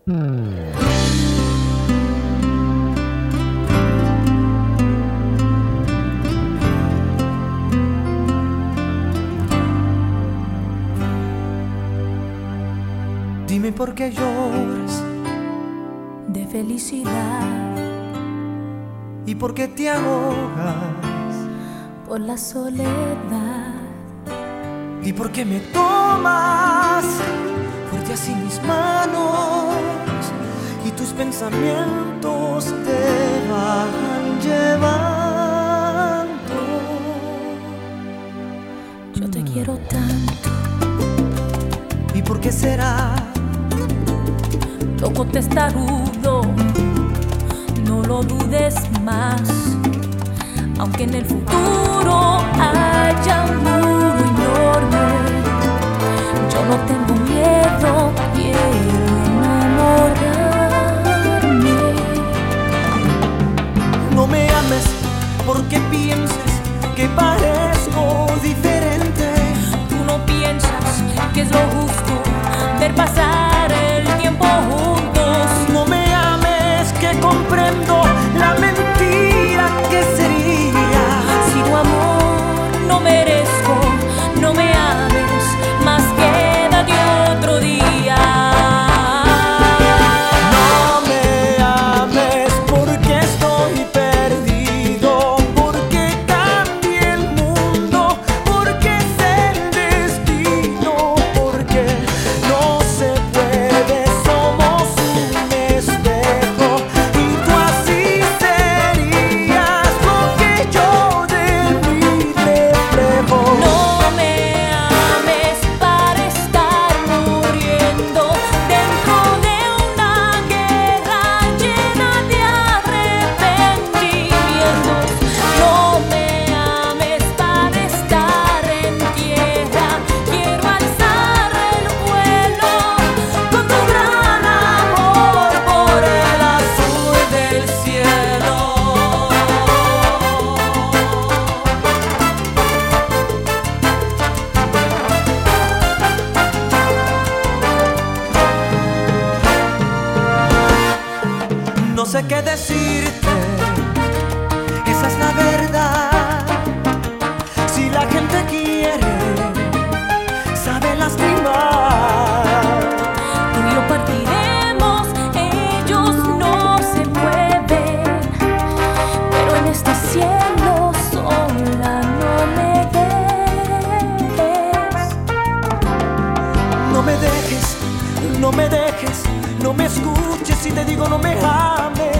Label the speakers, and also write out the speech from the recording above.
Speaker 1: Dime por qué lloras
Speaker 2: de felicidad
Speaker 1: y por qué te ahogas
Speaker 2: por la soledad.
Speaker 1: y por qué me tomas fuerte así mis manos y tus pensamientos te van llevando.
Speaker 2: Yo te quiero tanto.
Speaker 1: ¿Y por qué será?
Speaker 2: Loco testarudo, no lo dudes más. Aunque en el futuro haya un muro enorme, yo no tengo miedo, quiero enamorarme.
Speaker 1: No me ames porque pienses que parezco diferente.
Speaker 2: Tú no piensas que es lo justo ver pasar el tiempo juntos.
Speaker 1: No me ames que comprendo la mentira que sería.
Speaker 2: Si tu amor no merezco, no me ames, más quédate otro día.
Speaker 1: No me ames porque estoy perdido, porque cambié el mundo, porque es el destino, porque no se puede, somos un espejo y tú así serías lo que yo de mí reflejo.
Speaker 2: No me ames para estar muriendo dentro de una guerra llena de arrepentimientos. No me ames para estar en tierra. Quiero alzar el vuelo con tu gran amor por el azul del cielo.
Speaker 1: No sé qué decirte, esa es la verdad. Si la gente quiere, sabe lastimar.
Speaker 2: Tú y yo partiremos, ellos no se mueven, pero en este cielo sola no me dejes.
Speaker 1: No me dejes, no me dejes, no me escuches si te digo no me ames.